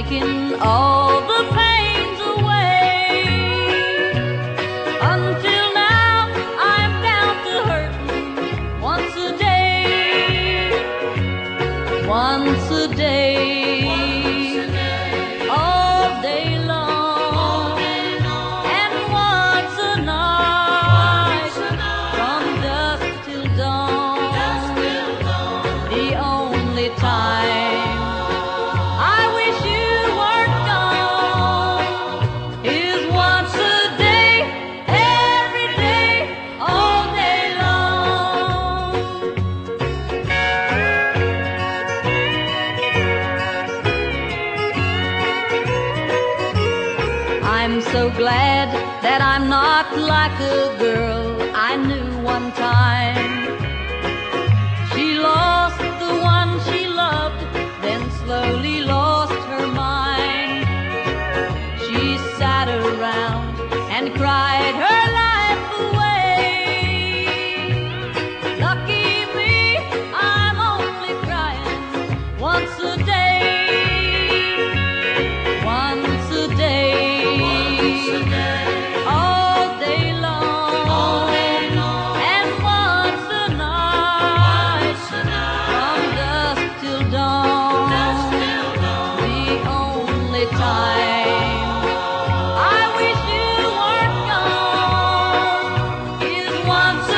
taking all the pains away. Until now I'm down to hurting once a day. Once a day, all day long, and once a night, from dusk till dawn. The only time I wish you weren't gone is once a day, every day, all day long. I'm so glad that I'm not like a girl I knew one time. She lost the one she loved, then slowly lost her mind. She sat around and cried her life away. Lucky me, I'm only crying once a day. Once a day, all day long, and once a night, from dusk till dawn. The only time I wish you weren't gone is once